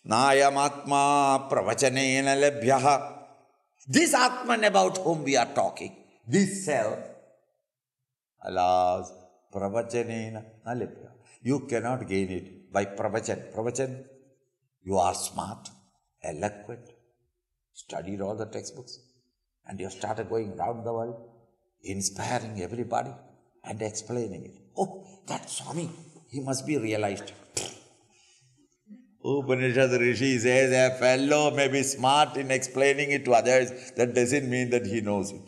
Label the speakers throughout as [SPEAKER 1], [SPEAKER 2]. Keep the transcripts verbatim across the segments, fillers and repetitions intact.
[SPEAKER 1] Nayam Atma pravachanena labhyaha. This Atman about whom we are talking, this self, alas, pravachanena labhyaha. You cannot gain it by pravachan. Pravachan, you are smart, eloquent, studied all the textbooks, and you started going around the world, inspiring everybody and explaining it. Oh, that Swami, he must be realized. Upanishad Rishi says a fellow may be smart in explaining it to others. That doesn't mean that he knows it.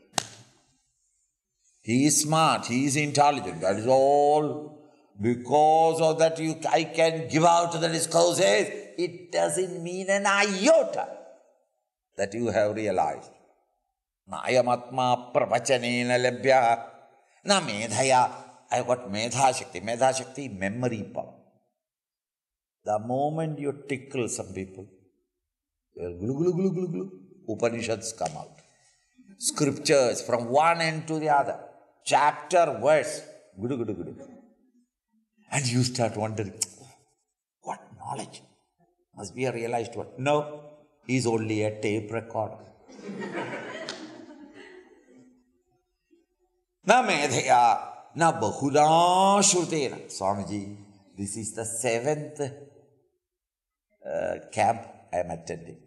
[SPEAKER 1] He is smart, he is intelligent. That is all. Because of that, you, I can give out the discourses. It doesn't mean an iota that you have realized. Nayamatma pravachanena labhya. Na medhaya. I have got medha shakti. Medha shakti, memory power. The moment you tickle some people, glu glu glu glu glu, Upanishads come out. Scriptures from one end to the other. Chapter, verse, glu glu glu. And you start wondering, what knowledge? Must be a realized one. No, he's only a tape recorder. Na medhaya, na bahudha shrutena. Swamiji, this is the seventh uh, camp I am attending.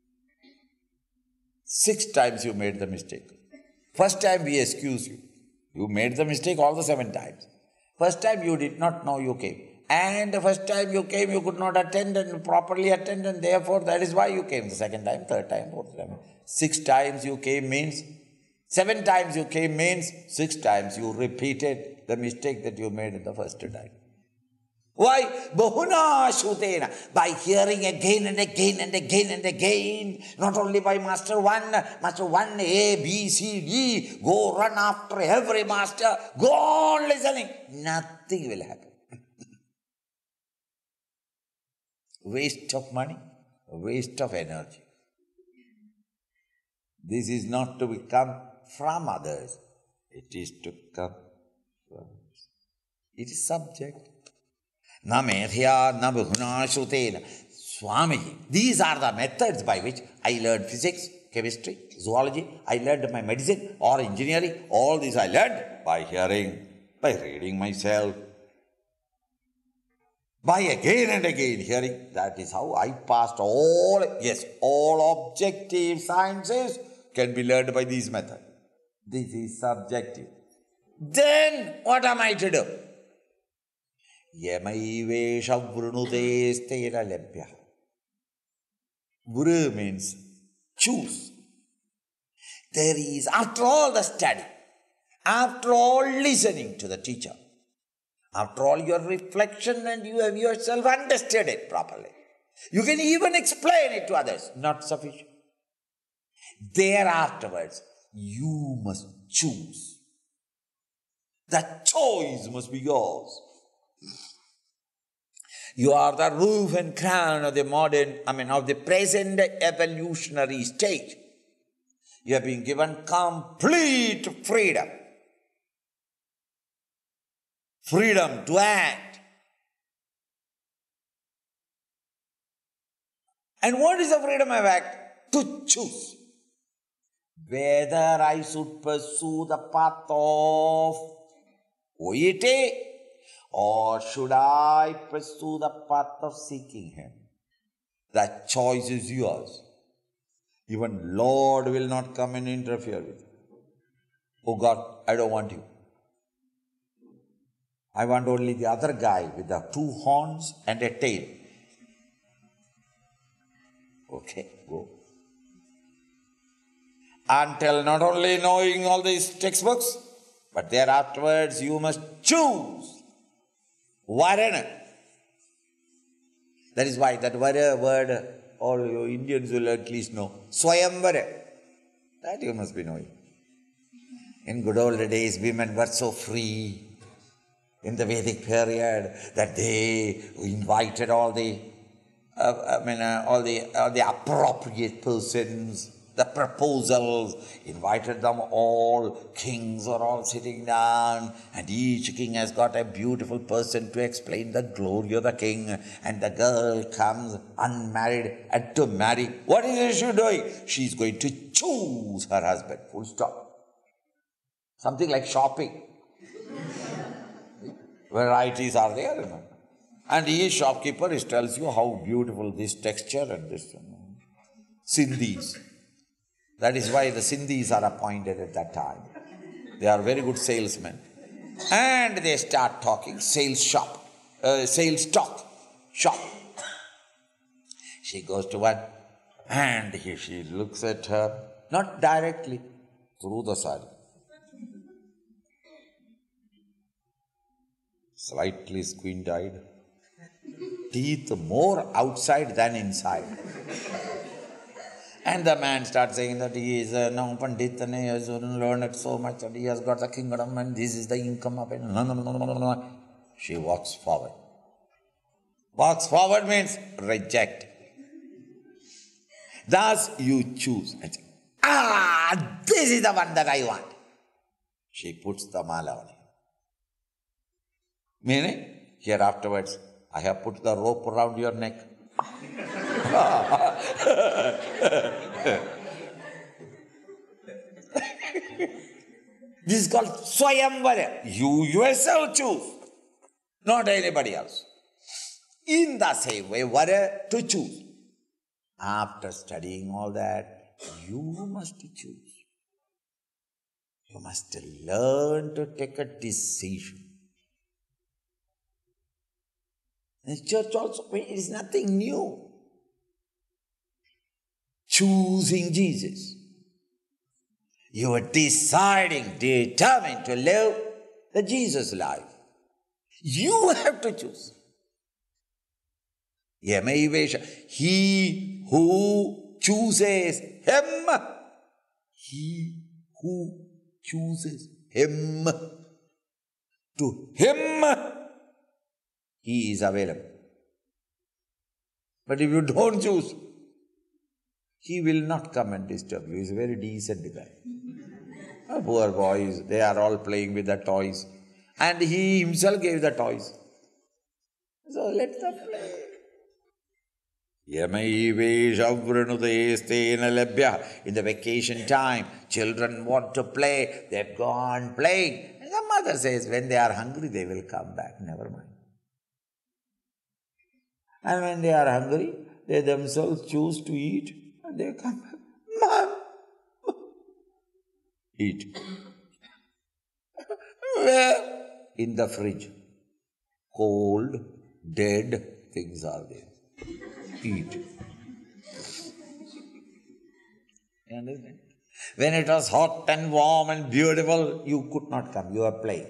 [SPEAKER 1] Six times you made the mistake. First time we excuse you. You made the mistake all the seven times. First time you did not know you came. And the first time you came, you could not attend and properly attend, and therefore that is why you came. The second time, third time, fourth time. Six times you came means, seven times you came means, six times you repeated the mistake that you made in the first time. Why? Bahuna Shrutena. By hearing again and again and again and again. Not only by Master one, Master one, A, B, C, D. Go run after every master. Go on listening. Nothing will happen. Waste of money, waste of energy. This is not to come from others. It is to come from us. It is subject. Na medhya, na bahuna shrutena. Swamiji, these are the methods by which I learned physics, chemistry, zoology. I learned my medicine or engineering. All these I learned by hearing, by reading myself, by again and again hearing. That is how I passed all, yes, all objective sciences can be learned by these methods. This is subjective. Then what am I to do? Yamaivesha vrunute stera labhya. Vru means choose. There is, after all the study, after all listening to the teacher, after all your reflection, and you have yourself understood it properly, you can even explain it to others, not sufficient. Thereafterwards, you must choose. The choice must be yours. You are the roof and crown of the modern, I mean, of the present evolutionary stage. You have been given complete freedom. Freedom to act. And what is the freedom of act? To choose. Whether I should pursue the path of piety, or should I pursue the path of seeking Him? That choice is yours. Even Lord will not come and interfere with you. Oh God, I don't want you. I want only the other guy with the two horns and a tail. Okay, go. Until not only knowing all these textbooks, but thereafterwards you must choose. Varana. That is why that vara word all you Indians will at least know. Swayamvara. That you must be knowing. In good old days, women were so free in the Vedic period that they invited all the, uh, I mean, uh, all the all the appropriate persons the proposals, invited them all. Kings are all sitting down, and each king has got a beautiful person to explain the glory of the king. And the girl comes unmarried and to marry. What is she doing? She's going to choose her husband. Full stop. Something like shopping. Varieties are there, you know. And each shopkeeper is tells you how beautiful this texture and this, you know. Sindhis. That is why the Sindhis are appointed at that time. They are very good salesmen. And they start talking, sales shop, uh, sales talk, shop. She goes to one, and he, she looks at her, not directly, through the sari. Slightly squint-eyed. Teeth more outside than inside. And the man starts saying that he is a no Pandit and he has learned so much and he has got the kingdom and this is the income of it. No, no, no, no, no, no. She walks forward. Walks forward means reject. Thus you choose. And say, ah, this is the one that I want. She puts the mala on him. Meaning, here afterwards, I have put the rope around your neck. This is called Swayamvara. You yourself choose, not anybody else. In the same way, Vara to choose. After studying all that, you must choose. You must learn to take a decision. The church also, it is nothing new. Choosing Jesus. You are deciding, determined to live the Jesus life. You have to choose. He who chooses him, he who chooses him, to him he is available. But if you don't choose, he will not come and disturb you. He is a very decent guy. Oh, poor boys, they are all playing with the toys. And he himself gave the toys. So let them play. In the vacation time, children want to play. They've gone playing. And the mother says, when they are hungry, they will come back. Never mind. And when they are hungry, they themselves choose to eat. And they come back. Mom! Eat. Where? In the fridge. Cold, dead things are there. Eat. You understand? When it was hot and warm and beautiful, you could not come. You were playing.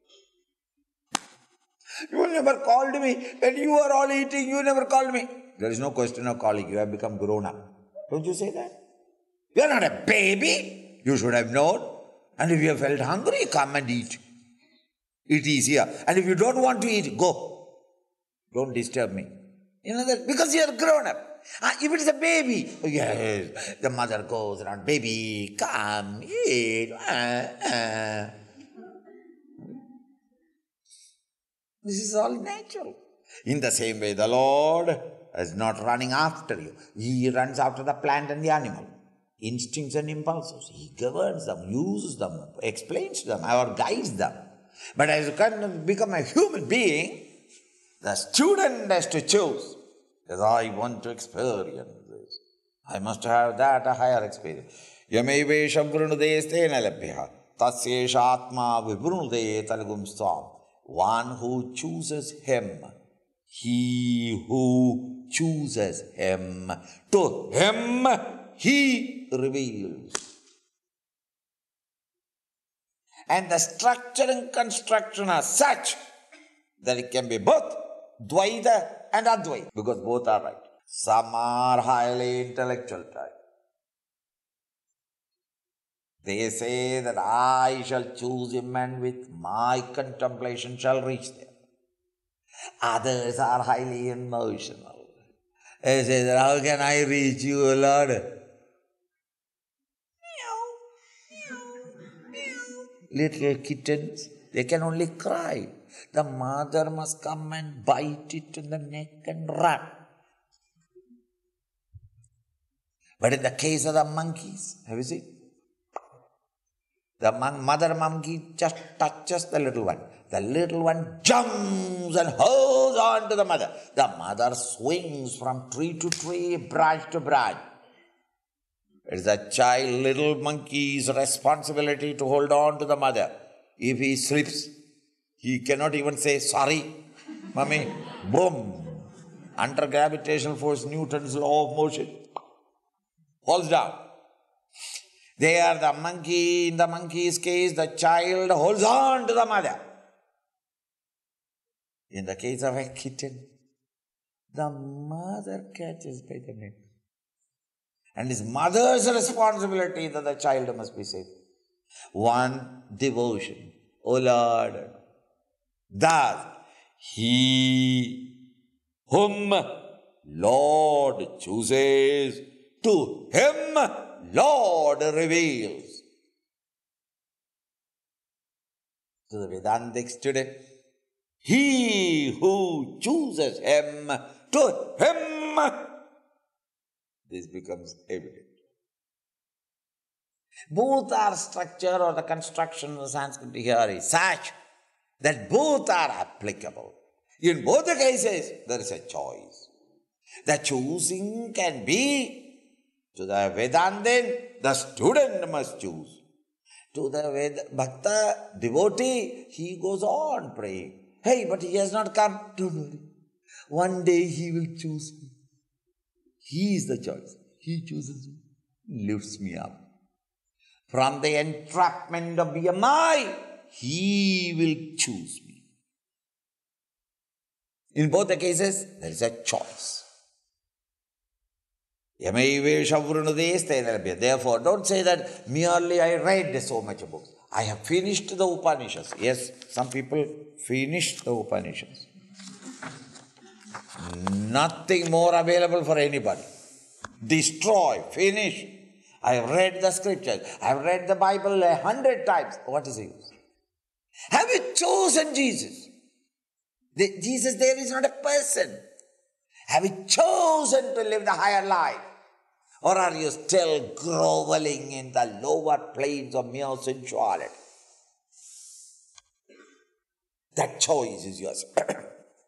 [SPEAKER 1] You never called me. When you were all eating, you never called me. There is no question of calling. You have become grown up. Don't you say that? You are not a baby. You should have known. And if you have felt hungry, come and eat. It is here. And if you don't want to eat, go. Don't disturb me. You know that? Because you are grown up. Ah, if it is a baby, oh yes, the mother goes around, baby, come, eat. Ah, ah. This is all natural. In the same way, the Lord is not running after you. He runs after the plant and the animal. Instincts and impulses. He governs them, uses them, explains them, or guides them. But as you can become a human being, the student has to choose. Because I want to experience this. I must have that, a higher experience. Yamevesha vrunudestena labhya tasyesha atma vibrunude talgum stam. One who chooses him, he who chooses him, to him he reveals. And the structure and construction are such that it can be both Dvaita and Advaita, because both are right. Some are highly intellectual type. They say that I shall choose him and with my contemplation shall reach there. Others are highly emotional. They say that how can I reach you, Lord? little kittens, they can only cry. The mother must come and bite it in the neck and run. But in the case of the monkeys, have you seen? The mon- mother monkey just touches the little one. The little one jumps and holds on to the mother. The mother swings from tree to tree, branch to branch. It's the child, little monkey's responsibility to hold on to the mother. If he slips, he cannot even say, sorry, mommy. Boom. Under gravitational force, Newton's law of motion. Falls down. There, the monkey, in the monkey's case, the child holds on to the mother. In the case of a kitten, the mother catches by the neck. And it's mother's responsibility that the child must be safe. One, devotion. O Lord, thus, he whom Lord chooses, to him Lord reveals. To the Vedantic student, he who chooses him, to him, this becomes evident. Both are structure or the construction of Sanskrit here is such that both are applicable. In both the cases, there is a choice. The choosing can be to the Vedantin, the student must choose. To the Ved- Bhakta, devotee, he goes on praying. Hey, but he has not come. Don't worry. One day he will choose me. He is the choice. He chooses me, lifts me up. From the entrapment of B M I, he will choose me. In both the cases, there is a choice. Therefore, don't say that merely I read so much books. I have finished the Upanishads. Yes, some people finish the Upanishads. Nothing more available for anybody. Destroy, finish. I have read the scriptures. I have read the Bible a hundred times. What is the use? Have you chosen Jesus? The, Jesus there is not a person. Have you chosen to live the higher life? Or are you still groveling in the lower planes of mere sensuality? That choice is yours.